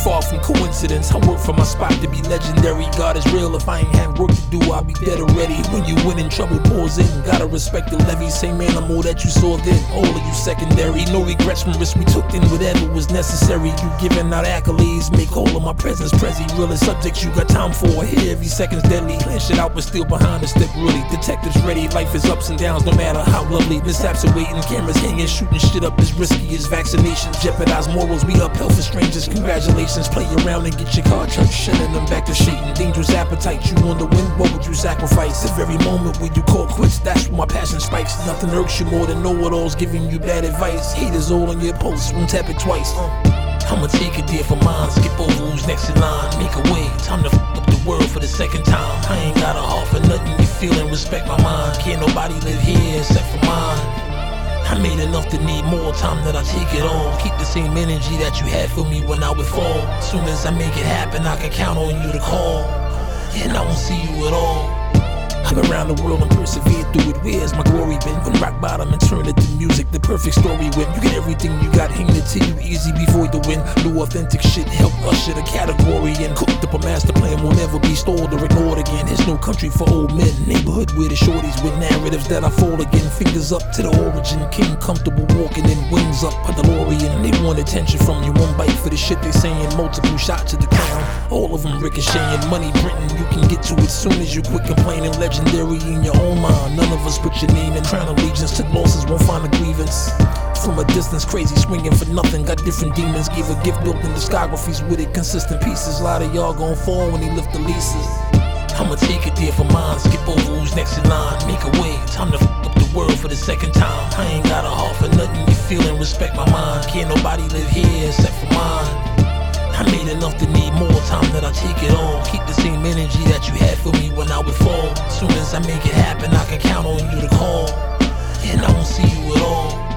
far from coincidence. I work for my spot to be legendary. God is real, if I ain't had work to do, I'll be dead already. When you win and trouble pours in, gotta respect the levy. Same animal that you saw then, all of you secondary. No regrets from risks we took in, whatever was necessary. You giving out accolades, make all of my presence Prezi. Realest subjects you got time for, here every second's deadly. Plan shit out but still behind the step really. Detectives ready, life is ups and downs no matter how lovely. Mishaps are waiting, cameras hanging, shooting shit up as risky as vaccinations. Jeopardize morals, we up health for strangers. Congratulations, play around and get your car church, sending them back to Satan. Dangerous appetite, you on the win, what would you sacrifice? The very moment when you call quits, that's when my passion spikes. Nothing irks you more than know-it-alls giving you bad advice. Haters all on your posts, won't tap it twice. I'ma take a deal for mine, skip over who's next in line. Make a way, time to fuck up the world for the second time. I ain't got a heart for nothing, you feeling, respect my mind. Can't nobody live here except for mine. I made enough to need more time that I take it all. Keep the same energy that you had for me when I would fall. Soon as I make it happen, I can count on you to call. And I won't see you at all. I've been around the world and persevered through it. Where's my glory been? When rock bottom and turn it to music, the perfect story when you get everything you got handed to you easy before the win. New authentic shit help usher the category and cooked up a master plan will never be stalled or ignored again. There's no country for old men. Neighborhood where the shorties with narratives that I fall again. Fingers up to the origin, king comfortable walking in, wings up a DeLorean. They want attention from you, one bite for the shit they saying, multiple shots to the crown. All of them ricocheting, money printing, you can get to it soon as you quit complaining. Legendary in your own mind, none of us put your name in. Crown allegiance, took losses, won't find a grievance. From a distance, crazy, swinging for nothing. Got different demons, gave a gift built in discographies with it, consistent pieces. A lot of y'all gon' fall when they lift the leases. I'ma take a deal for mine, skip over who's next in line. Make a way, time to fuck up the world for the second time. I ain't got a heart for nothing, you feeling, respect my mind. Can't nobody live here except for mine. I made enough to need more time that I take it all. Keep the same energy that you had for me when I would fall. Soon as I make it happen, I can count on you to call. And I won't see you at all.